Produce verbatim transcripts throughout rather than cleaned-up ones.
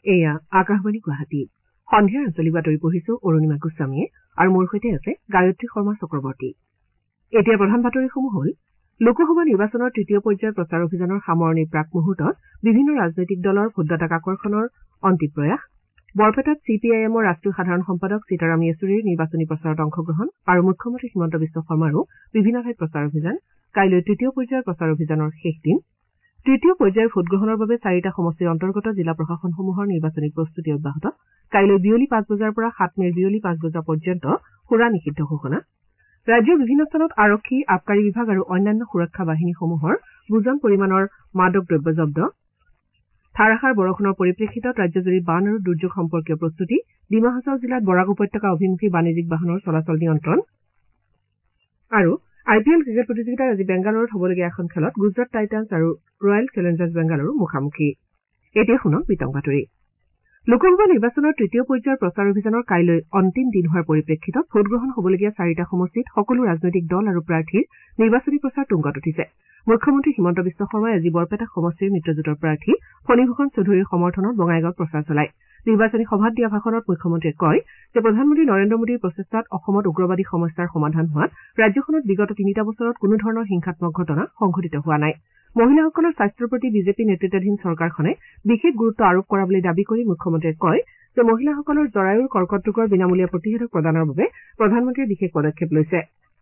এয়া আকাশবাণী গুৱাহাটী সন্ধিয়াৰ আঞ্চলিক বাতৰি পঢ়িছো অৰুণিমা গোস্বামীয়ে আৰু মোৰ সৈতে আছে গায়ত্ৰী শৰ্মা চক্ৰৱৰ্তী। এতিয়া প্ৰধান বাতৰিসমূহ হ'ল লোকসভা নিৰ্বাচনৰ তৃতীয় পৰ্যায়ৰ প্ৰচাৰ অভিযানৰ সামৰণিৰ প্ৰাক মুহূৰ্তত বিভিন্ন ৰাজনৈতিক দলৰ ভোটদাতাক আকৰ্ষণৰ অন্তিম প্ৰয়াস, বৰপেটাত চি পি আই এমৰ ৰাষ্ট্ৰীয় সাধাৰণ সম্পাদক সীতাৰাম য়েচুৰীৰ নিৰ্বাচনী প্ৰচাৰত অংশগ্ৰহণ আৰু মুখ্যমন্ত্ৰী হিমন্ত বিশ্ব শৰ্মাৰো বিভিন্ন ঠাইত প্ৰচাৰ অভিযান, কাইলৈ তৃতীয় পৰ্যায়ৰ প্ৰচাৰ অভিযানৰ শেষ দিন। তৃতীয় পৰ্যায়ৰ ভোটগ্ৰহণৰ বাবে চাৰিটা সমষ্টিৰ অন্তৰ্গত জিলা প্ৰশাসনসমূহৰ নিৰ্বাচনী প্ৰস্তুতি অব্যাহত, কাইলৈ বিয়লি পাঁচ বজাৰ পৰা সাত মেৰ বিয়লি পাঁচ বজা পৰ্যন্ত সুৰা নিষিদ্ধ ঘোষণা। ৰাজ্যৰ বিভিন্ন স্থানত আৰক্ষী, আবকাৰী বিভাগ আৰু অন্যান্য সুৰক্ষা বাহিনীসমূহৰ বুজন পৰিমাণৰ মাদক দ্ৰব্য জব্দ। ধাৰাসাৰ বৰষুণৰ পৰিপ্ৰেক্ষিতত ৰাজ্যজুৰি বান আৰু দুৰ্যোগ সম্পৰ্কীয় প্ৰস্তুতি, ডিমা হাছাও জিলাত বৰাক উপত্যকা অভিমুখী বাণিজ্যিক বাহনৰ চলাচল নিয়ন্ত্ৰণ। আৰু আই পি এল ক্ৰিকেট প্ৰতিযোগিতাত আজি বেংগালুৰুত হ'বলগীয়া এখন খেলত গুজৰাট টাইটান্ছ আৰু ৰয়েল চেলেঞ্জাৰ্ছ বেংগালুৰু মুখামুখি। এতিয়া শুনক বিতং বাতৰি। লোকসভা নিৰ্বাচনৰ তৃতীয় পৰ্যায়ৰ প্ৰচাৰ অভিযানৰ কাইলৈ অন্তিম দিন হোৱাৰ পৰিপ্ৰেক্ষিতত ভোটগ্ৰহণ হ'বলগীয়া চাৰিটা সমষ্টিত সকলো ৰাজনৈতিক দল আৰু প্ৰাৰ্থীৰ নিৰ্বাচনী প্ৰচাৰ তুংগত উঠিছে। মুখ্যমন্ত্ৰী হিমন্ত বিশ্ব শৰ্মাই আজি বৰপেটা সমষ্টিৰ মিত্ৰজোঁটৰ প্ৰাৰ্থী ফণীভূষণ চৌধুৰীৰ সমৰ্থনত বঙাইগাঁৱত প্ৰচাৰ চলায়। নিৰ্বাচনী সভাত দিয়া ভাষণত মুখ্যমন্ত্ৰীয়ে কয় যে প্ৰধানমন্ত্ৰী নৰেন্দ্ৰ মোদীৰ প্ৰচেষ্টাত অসমত উগ্ৰবাদী সমস্যাৰ সমাধান হোৱাত ৰাজ্যখনত বিগত তিনিটা বছৰত কোনো ধৰণৰ হিংসাত্মক ঘটনা সংঘটিত হোৱা নাই। মহিলাসকলৰ স্বাস্থ্যৰ প্ৰতি বিজেপি নেতৃত্বাধীন চৰকাৰখনে বিশেষ গুৰুত্ব আৰোপ কৰা বুলি দাবী কৰি মুখ্যমন্ত্ৰীয়ে কয় যে মহিলাসকলৰ জৰায়ুৰ কৰ্কট ৰোগৰ বিনামূলীয়া প্ৰতিষেধক প্ৰদানৰ বাবে প্ৰধানমন্ত্ৰীয়ে বিশেষ পদক্ষেপ লৈছে।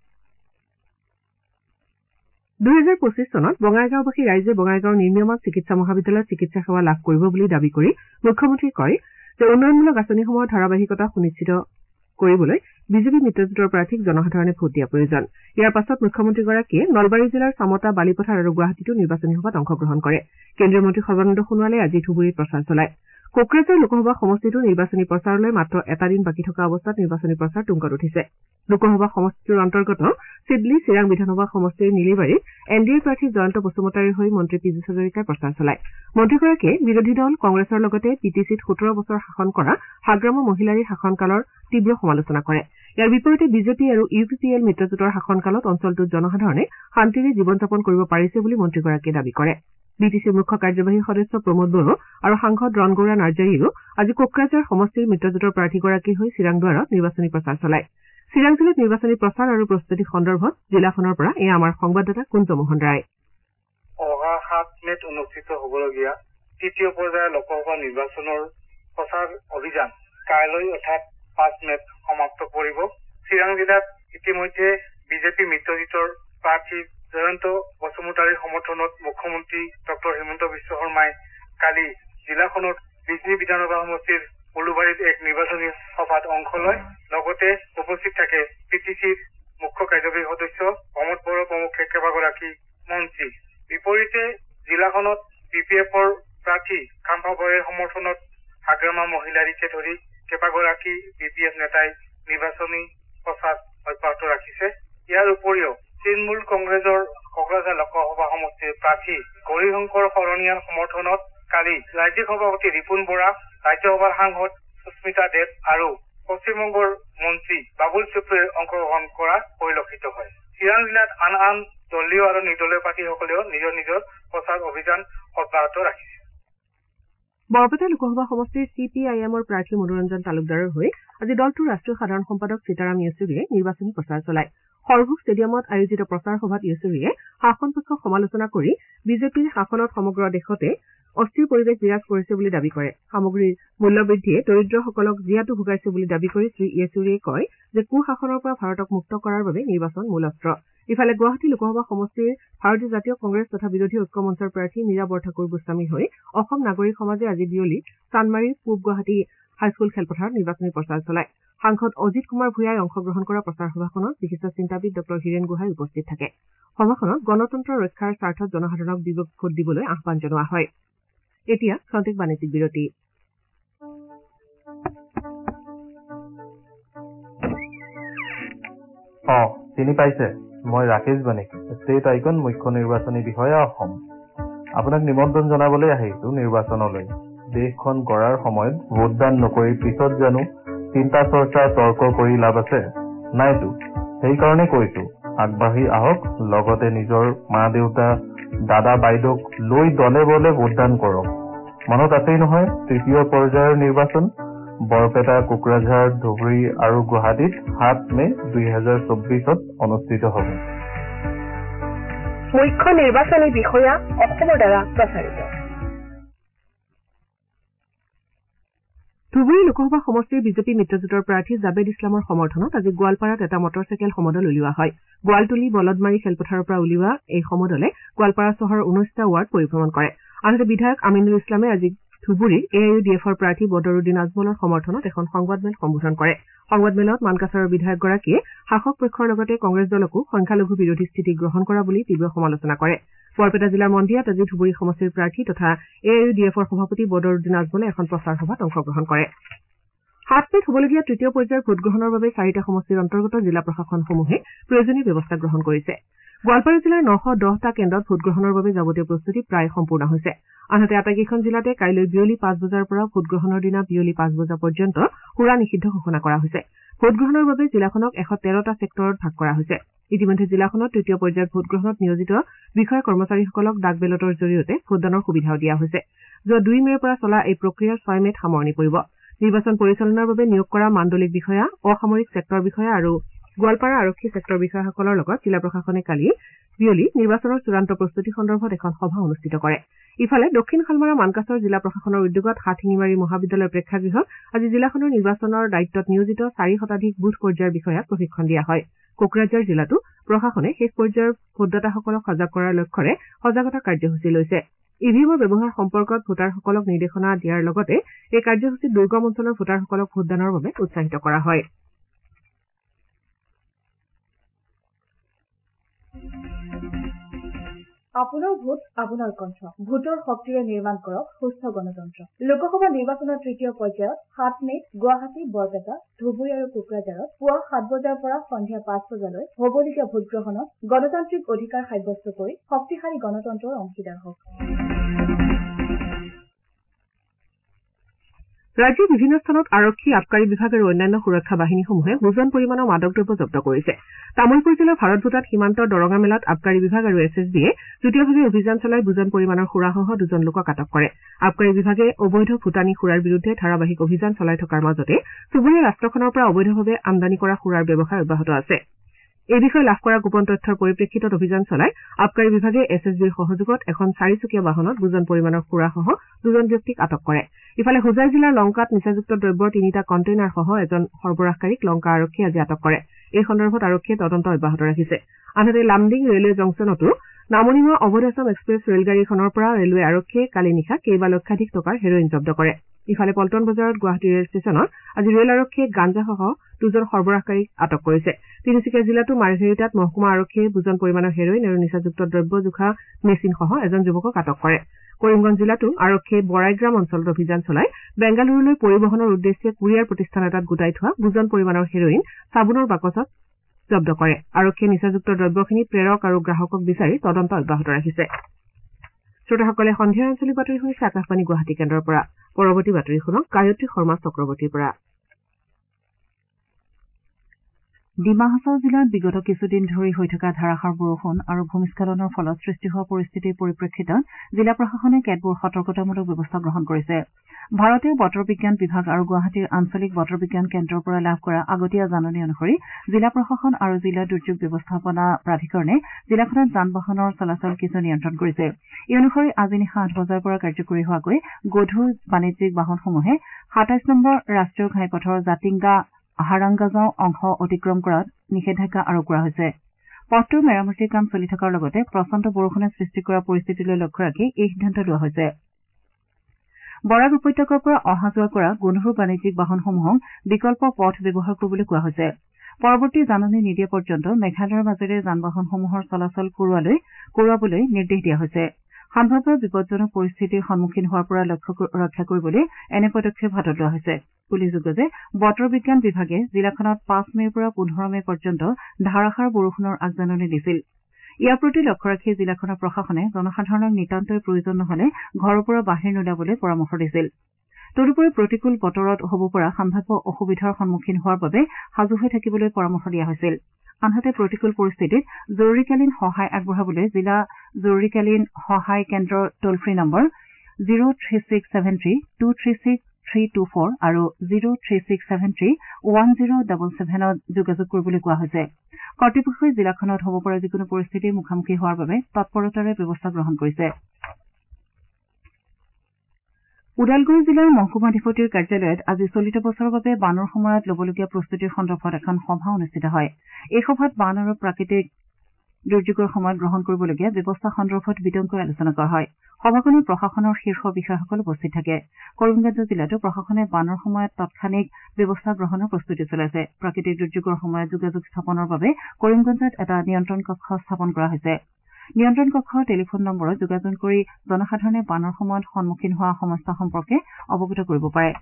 দুহেজাৰ পঁচিশ চনত বঙাইগাঁওবাসী ৰাইজে বঙাইগাঁৱৰ নিৰ্মীয়মান চিকিৎসা মহাবিদ্যালয়ত চিকিৎসা সেৱা লাভ কৰিব বুলি দাবী কৰি মুখ্যমন্ত্ৰীয়ে কয় যে উন্নয়নমূলক আঁচনিসমূহৰ ধাৰাবাহিকতা সুনিশ্চিত কৰিবলৈ বিজেপি মিত্ৰজোঁটৰ প্ৰাৰ্থীক জনসাধাৰণে ভোট দিয়া প্ৰয়োজন। ইয়াৰ পাছত মুখ্যমন্ত্ৰীগৰাকীয়ে নলবাৰী জিলাৰ চামতা, বালিপথাৰ আৰু গুৱাহাটীতো নিৰ্বাচনী সভাত অংশগ্ৰহণ কৰে। কেন্দ্ৰীয় মন্ত্ৰী সৰ্বানন্দ সোণোৱালে আজি ধুবুৰীত প্ৰচাৰ চলায়। কোকৰাঝাৰ লোকসভা সমষ্টিতো নিৰ্বাচনী প্ৰচাৰলৈ মাত্ৰ এটা দিন বাকী থকা অৱস্থাত নিৰ্বাচনী প্ৰচাৰ তুংগত উঠিছে। লোকসভা সমষ্টিটোৰ অন্তৰ্গত চিডলি, চিৰাং বিধানসভা সমষ্টিৰ নিলিবাৰীত এন ডি এৰ প্ৰাৰ্থী জয়ন্ত বসুমতাৰীৰ হৈ মন্ত্ৰী পীযুষ হাজৰিকাই প্ৰচাৰ চলায়। মন্ত্ৰীগৰাকীয়ে বিৰোধী দল কংগ্ৰেছৰ লগতে পি টি চিত সোতৰ বছৰ শাসন কৰা হাগ্ৰামা মহিলাৰীৰ শাসনকালৰ তীব্ৰ সমালোচনা কৰে। ইয়াৰ বিপৰীতে বিজেপি আৰু ইউ পি পি এল মিত্ৰজোঁটৰ শাসনকালত অঞ্চলটোত জনসাধাৰণে শান্তিৰে জীৱন যাপন কৰিব পাৰিছে বুলি মন্ত্ৰীগৰাকীয়ে দাবী কৰে। বি টি চিৰ মুখ্য কাৰ্যবাহী সদস্য প্ৰমোদ বড়ো আৰু সাংসদ ৰণগৌৰা নাৰ্জাৰীয়েও আজি কোকৰাঝাৰ সমষ্টিৰ মিত্ৰজোঁটৰ প্ৰাৰ্থীগৰাকীৰ হৈ চিৰাংদুৱাৰত নিৰ্বাচনী প্ৰচাৰ চলায়। চিৰাং জিলাত নিৰ্বাচনী প্ৰচাৰ আৰু প্ৰস্তুতি সন্দৰ্ভত জিলাখনৰ পৰা এয়া আমাৰ সংবাদদাতা কুঞ্জমোহন ৰায়। অহা সাত মেত অনুষ্ঠিত হ'বলগীয়া তৃতীয় পৰ্যায়ৰ লোকসভা নিৰ্বাচনৰ প্ৰচাৰ অভিযান কাইলৈ অৰ্থাৎ পাঁচ মেত সমাপ্ত কৰিব। চিৰাং জিলাত ইতিমধ্যে বিজেপি মিত্ৰজোঁটৰ প্ৰাৰ্থী জয়ন্ত বসুমতাৰীৰ সমৰ্থনত মুখ্যমন্ত্ৰী ডক্টৰ হিমন্ত বিশ্ব শৰ্মাই কালি জিলাখনত বিজনী বিধানসভা সমষ্টিৰ উলুবাৰীত এক নিৰ্বাচনী সভাত অংশ লয়। লগতে উপস্থিত থাকে পি টি চিৰ মুখ্য কাৰ্যবাহী সদস্য প্ৰমোদ বড়ো প্ৰমুখ্যে কেইবাগৰাকী মন্ত্ৰী। বিপৰীতে জিলাখনত বি পি এফৰ প্ৰাৰ্থী কাম্পা বড়োৰ সমৰ্থনত হাগ্ৰামা মহিলাৰীকে ধৰি কেইবাগৰাকী বি পি এফ নেতাই নিৰ্বাচনী প্ৰচাৰ অব্যাহত ৰাখিছে। ইয়াৰ উপৰিও তৃণমূল কংগ্ৰেছৰ কোকৰাঝাৰ লোকসভা সমষ্টিৰ প্ৰাৰ্থী গৌৰীশংকৰ শৰণীয়াৰ সমৰ্থনত কালি ৰাজ্যিক সভাপতি ৰিপুণ বৰা, ৰাজ্যসভাৰ সাংসদ সুস্মিতা দেৱ আৰু পশ্চিমবংগৰ মন্ত্ৰী বাবুল সুপ্ৰিয়ৰ অংশগ্ৰহণ কৰা পৰিলক্ষিত হয়। চিৰাং জিলাত আন আন দলীয় আৰু নিৰ্দলীয় প্ৰাৰ্থীসকলেও নিজৰ নিজৰ প্ৰচাৰ অভিযান অব্যাহত ৰাখিছে। বৰপেটা লোকসভা সমষ্টিৰ চি পি আই এমৰ প্ৰাৰ্থী মনোৰঞ্জন তালুকদাৰৰ হৈ আজি দলটোৰ ৰাষ্ট্ৰীয় সাধাৰণ সম্পাদক সীতাৰাম য়েচুৰীয়ে নিৰ্বাচনী প্ৰচাৰ চলায়। সৰভোগ ষ্টেডিয়ামত আয়োজিত প্ৰচাৰ সভাত য়েচুৰীয়ে শাসন পক্ষক সমালোচনা কৰি বিজেপিৰ শাসনত সমগ্ৰ দেশতে অস্থিৰ পৰিৱেশ বিৰাজ কৰিছে বুলি দাবী কৰে। সামগ্ৰীৰ মূল্যবৃদ্ধিয়ে দৰিদ্ৰসকলক জীয়াতু ভোগাইছে বুলি দাবী কৰি শ্ৰী য়েচুৰীয়ে কয় যে কুশাসনৰ পৰা ভাৰতক মুক্ত কৰাৰ বাবে নিৰ্বাচন মূল অস্ত্ৰ। ইফালে গুৱাহাটী লোকসভা সমষ্টিৰ ভাৰতীয় জাতীয় কংগ্ৰেছ তথা বিৰোধী ঐক্য মঞ্চৰ প্ৰাৰ্থী মীৰা বৰঠাকুৰ গোস্বামীৰ হৈ অসম নাগৰিক সমাজে আজি বিয়লি চান্দমাৰীৰ পূব গুৱাহাটী হাইস্কুল খেলপথাৰত নিৰ্বাচনী প্ৰচাৰ চলায়। সাংসদ অজিত কুমাৰ ভূঞাই অংশগ্ৰহণ কৰা প্ৰচাৰ সভাখনত বিশিষ্ট চিন্তাবিদ ডক্টৰ হীৰেন গোহাঁই উপস্থিত থাকে। সভাখনত গণতন্ত্ৰ ৰক্ষাৰ স্বাৰ্থত জনসাধাৰণক বিবেক ভোট দিবলৈ আহ্বান জনোৱা হয়। এতিয়া খন্তেক বাণিজ্যিক বিৰতি। অ চিনি পাইছে, মই ৰাকেশ বানিক, ষ্টেট আইকন মুখ্য নিৰ্বাচনী বিষয়া অসম। আপোনাক নিমন্ত্ৰণ জনাবলৈ আহিছো নিৰ্বাচনলৈ। দেশখন গঢ়াৰ সময়ত ভোটদান নকৰি পিছত জানো চিন্তা চৰ্চা তৰ্ক কৰি লাভ আছে? নাইতো। সেইকাৰণে কৈছো আগবাঢ়ি আহক, লগতে নিজৰ মা দেউতা দাদা বাইদেউক লৈ দলে বলে ভোটদান কৰক। মনত আছেই নহয় তৃতীয় পৰ্যায়ৰ নিৰ্বাচন বৰপেটা, কোকৰাঝাৰ, ধুবুৰী আৰু গুৱাহাটীত সাত মে দুই হাজাৰ চৌব্বিছত অনুষ্ঠিত হ'ব। মুখ্য নিৰ্বাচনী বিষয়া অসমৰ দ্বাৰা প্ৰচাৰিত। ধুবুৰী লোকসভা সমষ্টিৰ বিজেপি মিত্ৰজোঁটৰ প্ৰাৰ্থী জাবেদ ইছলামৰ সমৰ্থনত আজি গোৱালপাৰাত এটা মটৰচাইকেল সমদল উলিওৱা হয়। গোৱালটুলি বলদমাৰী খেলপথাৰৰ পৰা উলিওৱা এই সমদলে গোৱালপাৰা চহৰৰ ঊনৈশটা ৱাৰ্ড পৰিভ্ৰমণ কৰে। আনহাতে বিধায়ক আমিনুল ইছলামে আজি ধুবুৰীৰ এ আই ইউ ডি এফৰ প্ৰাৰ্থী বদৰুদ্দিন আজমলৰ সমৰ্থনত এখন সংবাদমেল সম্বোধন কৰে। সংবাদমেলত মানকাছাৰৰ বিধায়কগৰাকীয়ে শাসক পক্ষৰ লগতে কংগ্ৰেছ দলকো সংখ্যালঘু বিৰোধী স্থিতি গ্ৰহণ কৰা বুলি তীব্ৰ সমালোচনা কৰে। বৰপেটা জিলাৰ মন্দিয়াত আজি ধুবুৰী সমষ্টিৰ প্ৰাৰ্থী তথা এ আই ইউ ডি এফৰ সভাপতি বদৰুদ্দিন আজমলে এখন প্ৰচাৰ সভাত অংশগ্ৰহণ কৰে। সাত মেত হ'বলগীয়া তৃতীয় পৰ্যায়ৰ ভোটগ্ৰহণৰ বাবে চাৰিটা সমষ্টিৰ অন্তৰ্গত জিলা প্ৰশাসনসমূহে প্ৰয়োজনীয় ব্যৱস্থা গ্ৰহণ কৰিছে। গোৱালপাৰা জিলাৰ নশ দহটা কেন্দ্ৰত ভোটগ্ৰহণৰ বাবে যাৱতীয় প্ৰস্তুতি প্ৰায় সম্পূৰ্ণ হৈছে। আনহাতে আটাইকেইখন জিলাতে কাইলৈ বিয়লি পাঁচ বজাৰ পৰা ভোটগ্ৰহণৰ দিনা বিয়লি পাঁচ বজা পৰ্যন্ত সুৰা নিষিদ্ধ ঘোষণা কৰা হৈছে। ভোটগ্ৰহণৰ বাবে জিলাখনক এশ তেৰটা ছেক্টৰত ভাগ কৰা হৈছে। ইতিমধ্যে জিলাখনত তৃতীয় পৰ্যায়ৰ ভোটগ্ৰহণত নিয়োজিত বিষয়া কৰ্মচাৰীসকলক ডাক বেলটৰ জৰিয়তে ভোটদানৰ সুবিধাও দিয়া হৈছে। যোৱা দুই মেৰ পৰা চলা এই প্ৰক্ৰিয়াৰ ছয় মেত সামৰণি পৰিব। নিৰ্বাচন পৰিচালনাৰ বাবে নিয়োগ কৰা মাণ্ডলিক বিষয়া, অসামৰিক ছেক্টৰ বিষয়া আৰু গোৱালপাৰা আৰক্ষী ছেক্টৰ বিষয়াসকলৰ লগত জিলা প্ৰশাসনে কালি বিয়লি নিৰ্বাচনৰ চূড়ান্ত প্ৰস্তুতি সন্দৰ্ভত এখন সভা অনুষ্ঠিত কৰে। ইফালে দক্ষিণ শালমাৰা মানকাছৰ জিলা প্ৰশাসনৰ উদ্যোগত হাতশিঙিমাৰী মহাবিদ্যালয় প্ৰেক্ষাগৃহত আজি জিলাখনৰ নিৰ্বাচনৰ দায়িত্বত নিয়োজিত চাৰি শতাধিক বুথ পৰ্যায়ৰ বিষয়াক প্ৰশিক্ষণ দিয়া হয়। কোকৰাঝাৰ জিলাতো প্ৰশাসনে শেষ পৰ্যায়ৰ ভোটদাতাসকলক সজাগ কৰাৰ লক্ষ্যৰে সজাগতা কাৰ্যসূচী লৈছে। ই ভি এমৰ ব্যৱহাৰ সম্পৰ্কত ভোটাৰসকলক নিৰ্দেশনা দিয়াৰ লগতে এই কাৰ্যসূচীত দুৰ্গম অঞ্চলৰ ভোটাৰসকলক ভোটদানৰ বাবে উৎসাহিত কৰা হয়। আপোনাৰ ভোট আপোনাৰ কণ্ঠ। ভোটৰ শক্তিৰে নিৰ্মাণ কৰক সুস্থ গণতন্ত্ৰ। লোকসভা নিৰ্বাচনৰ তৃতীয় পৰ্যায়ত সাত মেত গুৱাহাটী, বৰপেটা, ধুবুৰী আৰু কোকৰাঝাৰত পুৱা সাত বজাৰ পৰা সন্ধিয়া পাঁচ বজালৈ হ'বলগীয়া ভোটগ্ৰহণত গণতান্ত্ৰিক অধিকাৰ সাব্যস্ত কৰি শক্তিশালী গণতন্ত্ৰৰ অংশীদাৰ হওক। ৰাজ্যৰ বিভিন্ন স্থানত আৰক্ষী, আবকাৰী বিভাগ আৰু অন্যান্য সুৰক্ষা বাহিনীসমূহে ওজন পৰিমাণৰ মাদক দ্ৰব্য জব্দ কৰিছে। তামুলপুৰ জিলাৰ ভাৰত ভূটান সীমান্তৰ দৰঙা মেলাত আবকাৰী বিভাগ আৰু এছ এছ বিয়ে যুটীয়াভাৱে অভিযান চলাই বুজন পৰিমাণৰ সুৰাসহ দুজন লোকক আটক কৰে। আবকাৰী বিভাগে অবৈধ ভূটানী সুৰাৰ বিৰুদ্ধে ধাৰাবাহিক অভিযান চলাই থকাৰ মাজতে চুবুৰীয়া ৰাষ্ট্ৰখনৰ পৰা অবৈধভাৱে আমদানি কৰা সুৰাৰ ব্যৱসায় অব্যাহত আছে। এই বিষয়ে লাভ কৰা গোপন তথ্যৰ পৰিপ্ৰেক্ষিতত অভিযান চলাই আবকাৰী বিভাগে এছ এছ বিৰ সহযোগত এখন চাৰিচকীয়া বাহনত বুজন পৰিমাণৰ সুৰাসহ দুজন ব্যক্তিক আটক কৰে। ইফালে হোজাই জিলাৰ লংকাত নিচাযুক্ত দ্ৰব্যৰ তিনিটা কণ্টেইনাৰসহ এজন সৰবৰাহকাৰীক লংকা আৰক্ষীয়ে আজি আটক কৰে। এই সন্দৰ্ভত আৰক্ষীয়ে তদন্ত অব্যাহত ৰাখিছে। আনহাতে লামডিং ৰেলৱে জংচনতো নামনিমা অৱধ আছাম এক্সপ্ৰেছ ৰেলগাড়ীখনৰ পৰা ৰেলৱে আৰক্ষীয়ে কালি নিশা কেইবা লক্ষাধিক টকাৰ হেৰইন জব্দ কৰে। ইফালে পল্টন বজাৰত গুৱাহাটী ৰেল ষ্টেচনত আজি ৰেল আৰক্ষীয়ে গাঞ্জাসহ দুজন সৰবৰাহকাৰীক আটক কৰিছে। তিনিচুকীয়া জিলাতো মাৰ্ঘেৰিটাত মহকুমা আৰক্ষীয়ে বুজন পৰিমাণৰ হেৰইন আৰু নিচাযুক্ত দ্ৰব্য জোখা মেচিনসহ এজন যুৱকক আটক কৰে। কৰিমগঞ্জ জিলাতো আৰক্ষীয়ে বৰাইগ্ৰাম অঞ্চলত অভিযান চলাই বেংগালুৰুলৈ পৰিবহণৰ উদ্দেশ্যে কুৰিয়াৰ প্ৰতিষ্ঠান এটাত গোটাই থোৱা বুজন পৰিমাণৰ হেৰইন চাবোনৰ বাকচত জব্দ কৰে। আৰক্ষীয়ে নিচাযুক্ত দ্ৰব্যখিনি প্ৰেৰক আৰু গ্ৰাহকক বিচাৰি তদন্ত অব্যাহত ৰাখিছে। শ্ৰোতাসকলে সন্ধিয়াৰ আঞ্চলিক বাতৰি শুনিছে আকাশবাণী গুৱাহাটী কেন্দ্ৰৰ পৰা। পৰৱৰ্তী বাতৰি শুনক গায়ত্ৰী শৰ্মা চক্ৰৱৰ্তীৰ পৰা। ডিমা হাছাও জিলাত বিগত কিছুদিন ধৰি হৈ থকা ধাৰাসাৰ বৰষুণ আৰু ভূমিস্খলনৰ ফলত সৃষ্টি হোৱা পৰিস্থিতিৰ পৰিপ্ৰেক্ষিতত জিলা প্ৰশাসনে কেতবোৰ সতৰ্কতামূলক ব্যৱস্থা গ্ৰহণ কৰিছে। ভাৰতীয় বতৰ বিজ্ঞান বিভাগ আৰু গুৱাহাটীৰ আঞ্চলিক বতৰ বিজ্ঞান কেন্দ্ৰৰ পৰা লাভ কৰা আগতীয়া জাননী অনুসৰি জিলা প্ৰশাসন আৰু জিলা দুৰ্যোগ ব্যৱস্থাপনা প্ৰাধিকৰণে জিলাখনত যান বাহনৰ চলাচল কিছু নিয়ন্ত্ৰণ কৰিছে। এই অনুসৰি আজি নিশা আঠ বজাৰ পৰা কাৰ্যকৰী হোৱাকৈ গধুৰ বাণিজ্যিক বাহনসমূহে সাতাইশ নম্বৰ ৰাষ্ট্ৰীয় ঘাইপথৰ জাতিংগা হাৰাংগাগাঁও অংশ অতিক্ৰম কৰাত নিষেধাজ্ঞা আৰোপ কৰা হৈছে। পথটোৰ মেৰামতিৰ কাম চলি থকাৰ লগতে প্ৰচণ্ড বৰষুণে সৃষ্টি কৰা পৰিস্থিতিলৈ লক্ষ্য ৰাখি এই সিদ্ধান্ত লোৱা হৈছে। বৰাক উপত্যকাৰ পৰা অহা যোৱা কৰা গধুৰ বাণিজ্যিক বাহনসমূহক বিকল্প পথ ব্যৱহাৰ কৰিবলৈ কোৱা হৈছে। পৰৱৰ্তী জাননী নিদিয়া পৰ্যন্ত মেঘালয়ৰ মাজেৰে যান বাহনসমূহৰ চলাচল কৰোৱাবলৈ নিৰ্দেশ দিয়া হৈছে। সম্ভাৱ্য বিপদজনক পৰিস্থিতিৰ সন্মুখীন হোৱাৰ পৰা লক্ষ্য ৰক্ষা কৰিবলৈ এনে পদক্ষেপ হাতত লোৱা হৈছে। উল্লেখযোগ্য যে বতৰ বিজ্ঞান বিভাগে জিলাখনত পাঁচ মেৰ পৰা পোন্ধৰ মে পৰ্যন্ত ধাৰাসাৰ বৰষুণৰ আগজাননী দিছিল। ইয়াৰ প্ৰতি লক্ষ্য ৰাখি জিলাখনৰ প্ৰশাসনে জনসাধাৰণক নিতান্তই প্ৰয়োজন নহলে ঘৰৰ পৰা বাহিৰ নোলাবলৈ পৰামৰ্শ দিছিল। তদুপৰি প্ৰতিকূল বতৰত হ'ব পৰা সম্ভাৱ্য অসুবিধাৰ সন্মুখীন হোৱাৰ বাবে সাজু হৈ থাকিবলৈ পৰামৰ্শ দিয়া হৈছিল। আনহাতে প্ৰতিকূল পৰিস্থিতিত জৰুৰীকালীন সহায় আগবঢ়াবলৈ জিলা জৰুৰীকালীন সহায় কেন্দ্ৰৰ toll free number zero' three six seven three two three six three two four আৰু zero' three six seven three one zero' double ছেভেনত যোগাযোগ কৰিবলৈ কোৱা হৈছে। কৰ্তৃপক্ষই জিলাখনত হ'ব পৰা যিকোনো পৰিস্থিতিৰ মুখামুখি হোৱাৰ বাবে তৎপৰতাৰে ব্যৱস্থা গ্ৰহণ কৰিছে। ওদালগুৰি জিলাৰ মহকুমাধিপতিৰ কাৰ্যালয়ত আজি চলিত বছৰৰ বাবে বানৰ সময়ত ল'বলগীয়া প্ৰস্তুতিৰ সন্দৰ্ভত এখন সভা অনুষ্ঠিত হয়। এই সভাত বান আৰু প্ৰাকৃতিক দুৰ্যোগৰ সময়ত গ্ৰহণ কৰিবলগীয়া ব্যৱস্থা সন্দৰ্ভত বিতংকৈ আলোচনা কৰা হয়। সভাখনত প্ৰশাসনৰ শীৰ্ষ বিষয়াসকল উপস্থিত থাকে। কৰিমগঞ্জ জিলাতো প্ৰশাসনে বানৰ সময়ত তাৎক্ষণিক ব্যৱস্থা গ্ৰহণৰ প্ৰস্তুতি চলাইছে। প্ৰাকৃতিক দুৰ্যোগৰ সময়ত যোগাযোগ স্থাপনৰ বাবে কৰিমগঞ্জত এটা নিয়ন্ত্ৰণ কক্ষ স্থাপন কৰা হৈছে। নিয়ন্ত্ৰণ কক্ষৰ টেলিফোন নম্বৰত যোগাযোগ কৰি জনসাধাৰণে বানৰ সময়ত সন্মুখীন হোৱা সমস্যা সম্পৰ্কে অৱগত কৰিব পাৰে।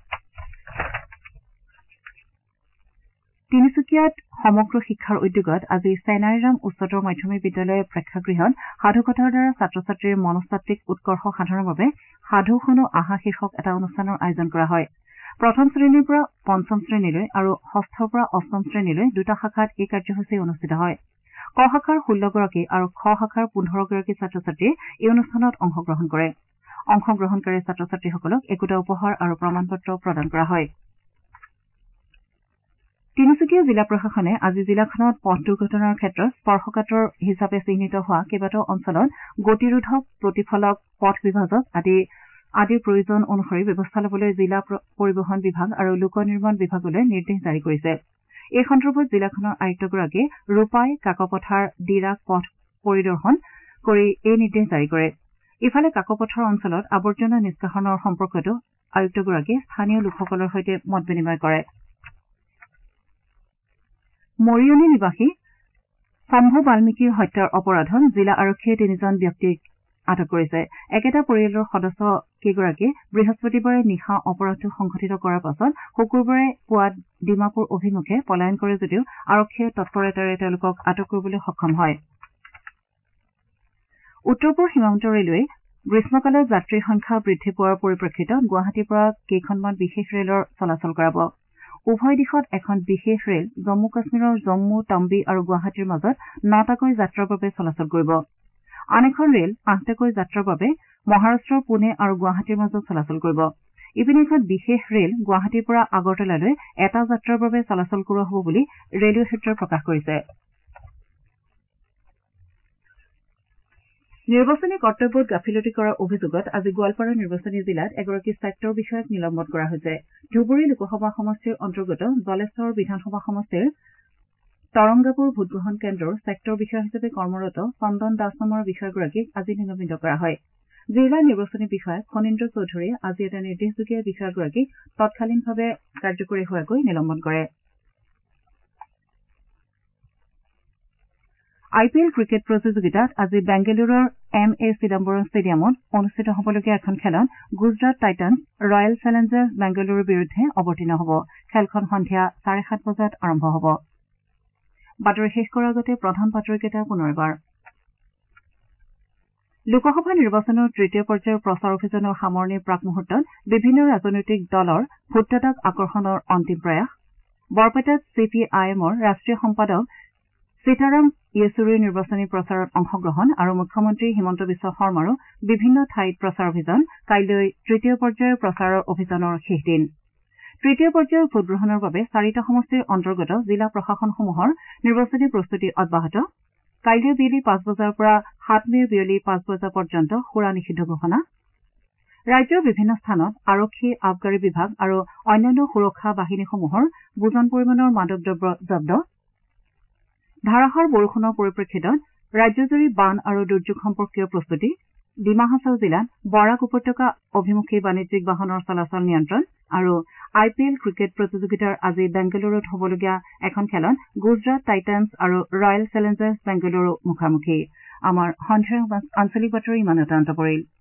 তিনিচুকীয়াত সমগ্ৰ শিক্ষাৰ উদ্যোগত আজি চেনাইৰাম উচ্চতৰ মাধ্যমিক বিদ্যালয় প্ৰেক্ষাগৃহত সাধুকথাৰ দ্বাৰা ছাত্ৰ ছাত্ৰীৰ মনস্তাত্বিক উৎকৰ্ষ সাধনৰ বাবে সাধু শুনো আহা শীৰ্ষক এটা অনুষ্ঠানৰ আয়োজন কৰা হয়। প্ৰথম শ্ৰেণীৰ পৰা পঞ্চম শ্ৰেণীলৈ আৰু ষষ্ঠৰ পৰা অষ্টম শ্ৰেণীলৈ দুটা শাখাত এই কাৰ্যসূচী অনুষ্ঠিত হয়। ক শাখাৰ ষোল্লগৰাকী আৰু খ শাখাৰ পোন্ধৰগৰাকী ছাত্ৰ ছাত্ৰীয়ে এই অনুষ্ঠানত অংশগ্ৰহণ কৰে। অংশগ্ৰহণকাৰী ছাত্ৰ ছাত্ৰীসকলক একোটা উপহাৰ আৰু প্ৰমাণ পত্ৰ প্ৰদান কৰা হয়। তিনিচুকীয়া জিলা প্ৰশাসনে আজি জিলাখনত পথ দুৰ্ঘটনাৰ ক্ষেত্ৰত স্পৰ্শকাতৰ হিচাপে চিহ্নিত হোৱা কেইবাটাও অঞ্চলত গতিৰোধক, প্ৰতিফলক, পথ বিভাজক আদি আদিৰ প্ৰয়োজন অনুসৰি ব্যৱস্থা ল'বলৈ জিলা পৰিবহণ বিভাগ আৰু লোক নিৰ্মাণ বিভাগলৈ নিৰ্দেশ জাৰি কৰিছে। এই সন্দৰ্ভত জিলাখনৰ আয়ুক্তগৰাকীয়ে ৰূপাই, কাকপথাৰ, ডিৰাক পথ পৰিদৰ্শন কৰি এই নিৰ্দেশ জাৰি কৰে। ইফালে কাকপথাৰ অঞ্চলত আৱৰ্জনা নিষ্কাশনৰ সম্পৰ্কতো আয়ুক্তগৰাকীয়ে স্থানীয় লোকসকলৰ সৈতে মত বিনিময় কৰে। মৰিয়নি নিবাসী শম্ভু বাল্মীকিৰ হত্যাৰ অপৰাধত জিলা আৰক্ষীয়ে তিনিজন ব্যক্তিক আটক কৰিছে। একেটা পৰিয়ালৰ সদস্য কেইগৰাকীয়ে বৃহস্পতিবাৰে নিশা অপৰাধটো সংঘটিত কৰাৰ পাছত শুকুৰবাৰে পুৱা ডিমাপুৰ অভিমুখে পলায়ন কৰে যদিও আৰক্ষীয়ে তৎপৰতাৰে তেওঁলোকক আটক কৰিবলৈ সক্ষম হয়। উত্তৰ পূব সীমান্ত ৰেলৱে গ্ৰীষ্মকালত যাত্ৰীৰ সংখ্যা বৃদ্ধি পোৱাৰ পৰিপ্ৰেক্ষিতত গুৱাহাটীৰ পৰা কেইখনমান বিশেষ ৰেলৰ চলাচল কৰাব। উভয় দিশত এখন বিশেষ ৰেল জম্মু কাশ্মীৰৰ জম্মু, তাম্বি আৰু গুৱাহাটীৰ মাজত নটাকৈ যাত্ৰাৰ বাবে চলাচল কৰিব। আন এখন ৰেল আঠটাকৈ যাত্ৰাৰ বাবে মহাৰাষ্ট্ৰৰ পুনে আৰু গুৱাহাটীৰ মাজত চলাচল কৰিব। ইপিনে এখন বিশেষ ৰেল গুৱাহাটীৰ পৰা আগৰতলালৈ এটা যাত্ৰাৰ বাবে চলাচল কৰোৱা হ'ব বুলি ৰেলৱে সূত্ৰই প্ৰকাশ কৰিছে। নিৰ্বাচনী কৰ্তব্যত গাফিলতি কৰাৰ অভিযোগত আজি গোৱালপাৰা নিৰ্বাচনী জিলাত এগৰাকী ছেক্টৰ বিষয়াক নিলম্বন কৰা হৈছে। ধুবুৰী লোকসভা সমষ্টিৰ অন্তৰ্গত জলেশ্বৰ বিধানসভা সমষ্টিৰ তৰংগাপুৰ ভোটগ্ৰহণ কেন্দ্ৰৰ ছেক্টৰ বিষয়া হিচাপে কৰ্মৰত চন্দন দাস নামৰ বিষয়াগৰাকীক আজি নিলম্বিত কৰা হয়। জিলা নিৰ্বাচনী বিষয়া ফণীন্দ্ৰ চৌধুৰীয়ে আজি এটা নিৰ্দেশযোগে বিষয়াগৰাকীক তৎকালীনভাৱে কাৰ্যকৰী হোৱাকৈ নিলম্বন কৰে। আই পি এল ক্ৰিকেট প্ৰতিযোগিতাত আজি বেংগালুৰুৰ এম এ চিদাম্বৰম ষ্টেডিয়ামত অনুষ্ঠিত হ'বলগীয়া এখন খেলত গুজৰাট টাইটান্ছ ৰয়েল চেলেঞ্জাৰ্ছ বেংগালুৰুৰ বিৰুদ্ধে অৱতীৰ্ণ হ'ব। খেলখন সন্ধিয়া চাৰে সাত বজাত আৰম্ভ হ'ব। বাতৰি শেষ কৰাৰ আগতে প্ৰধান বাতৰিকেইটা পুনৰ এবাৰ। লোকসভা নিৰ্বাচনৰ তৃতীয় পৰ্যায়ৰ প্ৰচাৰ অভিযানৰ সামৰণিৰ প্ৰাক মুহূৰ্তত বিভিন্ন ৰাজনৈতিক দলৰ ভোটদাতাক আকৰ্ষণৰ অন্তিম প্ৰয়াস। বৰপেটাত চি পি আই এমৰ ৰাষ্ট্ৰীয় সম্পাদক সীতাৰাম য়েচুৰীৰ নিৰ্বাচনী প্ৰচাৰত অংশগ্ৰহণ আৰু মুখ্যমন্ত্ৰী হিমন্ত বিশ্ব শৰ্মাৰো বিভিন্ন ঠাইত প্ৰচাৰ অভিযান। কাইলৈ তৃতীয় পৰ্যায়ৰ প্ৰচাৰৰ অভিযানৰ শেষ দিন। তৃতীয় পৰ্যায়ৰ ভোটগ্ৰহণৰ বাবে চাৰিটা সমষ্টিৰ অন্তৰ্গত জিলা প্ৰশাসনসমূহৰ নিৰ্বাচনী প্ৰস্তুতি অব্যাহত। কাইলৈ বিয়লি পাঁচ বজাৰ পৰা সাত মেৰ বিয়লি পাঁচ বজা পৰ্যন্ত সুৰা নিষিদ্ধ ঘোষণা। ৰাজ্যৰ বিভিন্ন স্থানত আৰক্ষী, আবকাৰী বিভাগ আৰু অন্যান্য সুৰক্ষা বাহিনীসমূহৰ বুজন পৰিমাণৰ মাদক দ্ৰব্য জব্দ। ধাৰাসাৰ বৰষুণৰ পৰিপ্ৰেক্ষিতত ৰাজ্যজুৰি বান আৰু দুৰ্যোগ সম্পৰ্কীয় প্ৰস্তুতি। ডিমা হাছাও জিলাত বৰাক উপত্যকা অভিমুখী বাণিজ্যিক বাহনৰ চলাচল নিয়ন্ত্ৰণ আৰু আই পি এল ক্ৰিকেট প্ৰতিযোগিতাৰ আজি বেংগালুৰুত হ'বলগীয়া এখন খেলত গুজৰাট টাইটান্ছ আৰু ৰয়েল চেলেঞ্জাৰ্ছ বেংগালুৰু মুখামুখি। আমাৰ সন্ধিয়াৰ আঞ্চলিক বাতৰি ইমানতে অন্ত পৰিল।